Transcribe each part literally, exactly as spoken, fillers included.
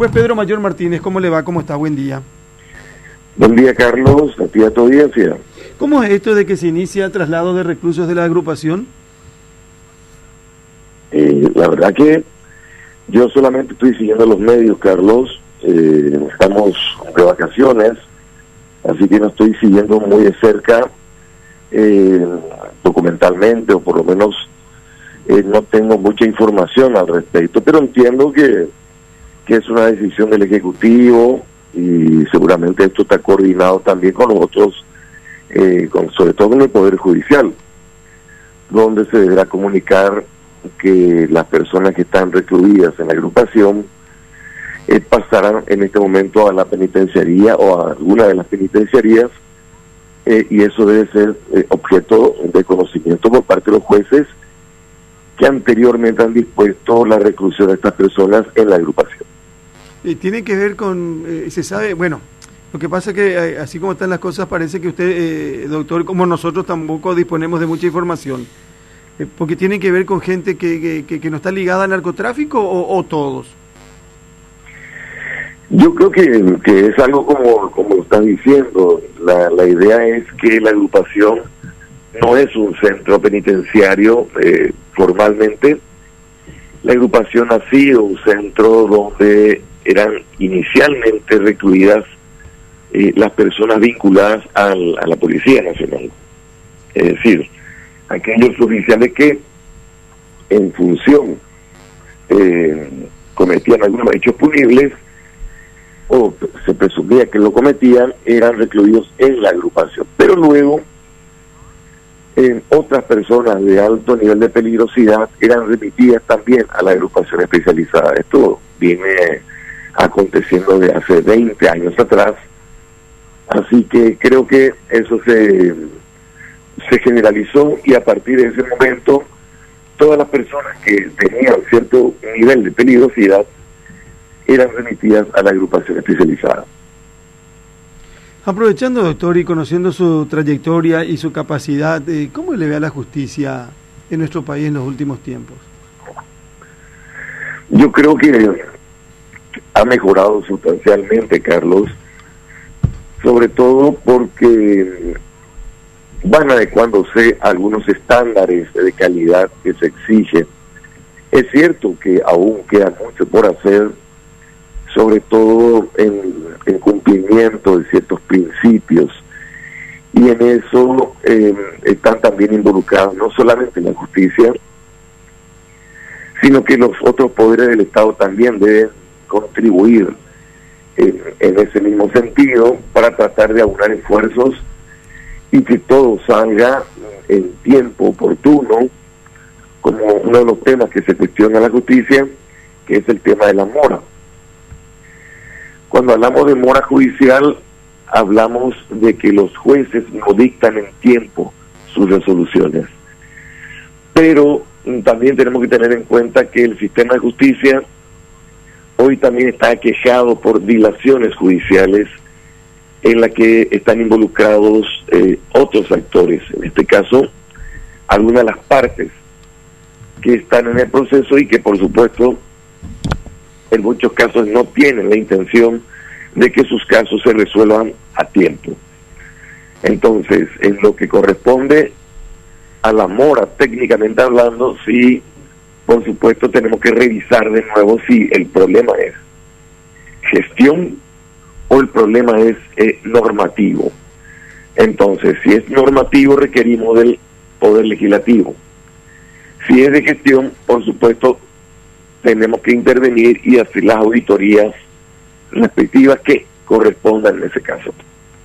Juez Pedro Mayor Martínez, ¿cómo le va? ¿Cómo está? Buen día. Buen día, Carlos, a ti y a tu audiencia. ¿Cómo es esto de que se inicia traslado de reclusos de la agrupación? Eh, la verdad que yo solamente estoy siguiendo los medios, Carlos. Eh, estamos de vacaciones, así que no estoy siguiendo muy de cerca eh, documentalmente, o por lo menos eh, no tengo mucha información al respecto, pero entiendo que, que es una decisión del Ejecutivo y seguramente esto está coordinado también con los otros, eh, con, sobre todo con el Poder Judicial, donde se deberá comunicar que las personas que están recluidas en la agrupación eh, pasarán en este momento a la penitenciaría o a alguna de las penitenciarías, eh, y eso debe ser eh, objeto de conocimiento por parte de los jueces que anteriormente han dispuesto la reclusión de estas personas en la agrupación. Eh, tiene que ver con, eh, se sabe, bueno, lo que pasa es que eh, así como están las cosas parece que usted, eh, doctor, como nosotros tampoco disponemos de mucha información, eh, porque tiene que ver con gente que, que, que, que no está ligada al narcotráfico o, o todos. Yo creo que, que es algo como, como lo están diciendo. La, la idea es que la agrupación no es un centro penitenciario eh, formalmente. La agrupación ha sido un centro donde eran inicialmente recluidas eh, las personas vinculadas al, a la Policía Nacional. Es decir, aquellos oficiales que en función eh, cometían algunos hechos punibles o se presumía que lo cometían, eran recluidos en la agrupación. Pero luego eh, otras personas de alto nivel de peligrosidad eran remitidas también a la agrupación especializada. Esto viene aconteciendo de hace veinte años atrás, así que creo que eso se, se generalizó, y a partir de ese momento todas las personas que tenían cierto nivel de peligrosidad eran remitidas a la agrupación especializada. Aprovechando, doctor, y conociendo su trayectoria y su capacidad, eh, ¿cómo le ve a la justicia en nuestro país en los últimos tiempos? Yo creo que ha mejorado sustancialmente, Carlos, sobre todo porque van adecuándose a algunos estándares de calidad que se exigen. Es cierto que aún queda mucho por hacer, sobre todo en, en cumplimiento de ciertos principios, y en eso eh, están también involucrados no solamente la justicia, sino que los otros poderes del Estado también deben contribuir en, en ese mismo sentido para tratar de aunar esfuerzos y que todo salga en tiempo oportuno, como uno de los temas que se cuestiona la justicia, que es el tema de la mora. Cuando hablamos de mora judicial, hablamos de que los jueces no dictan en tiempo sus resoluciones. Pero también tenemos que tener en cuenta que el sistema de justicia hoy también está aquejado por dilaciones judiciales en la que están involucrados eh, otros actores, en este caso, algunas de las partes que están en el proceso y que, por supuesto, en muchos casos no tienen la intención de que sus casos se resuelvan a tiempo. Entonces, en lo que corresponde a la mora, técnicamente hablando, sí, por supuesto, tenemos que revisar de nuevo si el problema es gestión o el problema es eh, normativo. Entonces, si es normativo, requerimos del Poder Legislativo. Si es de gestión, por supuesto, tenemos que intervenir y hacer las auditorías respectivas que correspondan en ese caso.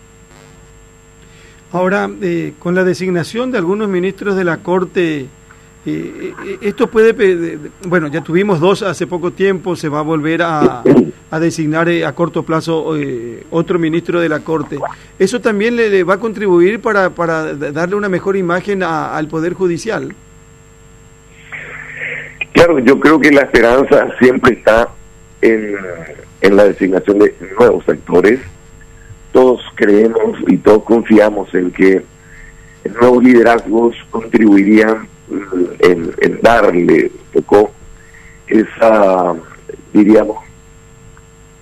Ahora, eh, con la designación de algunos ministros de la Corte, eh, esto puede, eh, bueno, ya tuvimos dos hace poco tiempo, se va a volver a, a designar eh, a corto plazo eh, otro ministro de la Corte. ¿Eso también le, le va a contribuir para, para darle una mejor imagen a, al Poder Judicial? Claro, yo creo que la esperanza siempre está en, en la designación de nuevos actores. Todos creemos y todos confiamos en que nuevos liderazgos contribuirían en, en darle un poco esa, diríamos,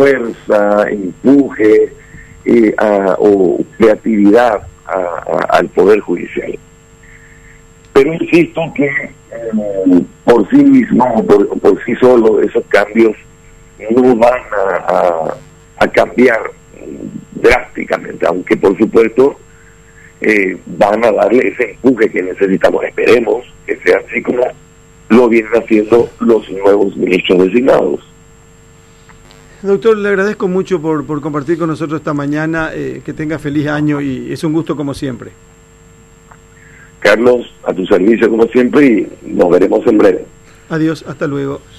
fuerza, empuje eh, a, o creatividad a, a, al Poder Judicial. Pero insisto que eh, por sí mismo, por, por sí solo, esos cambios no van a, a, a cambiar drásticamente, aunque por supuesto eh, van a darle ese empuje que necesitamos. Esperemos que sea así como lo vienen haciendo los nuevos ministros designados. Doctor, le agradezco mucho por, por compartir con nosotros esta mañana, eh, que tenga feliz año y es un gusto como siempre. Carlos, a tu servicio como siempre y nos veremos en breve. Adiós, hasta luego.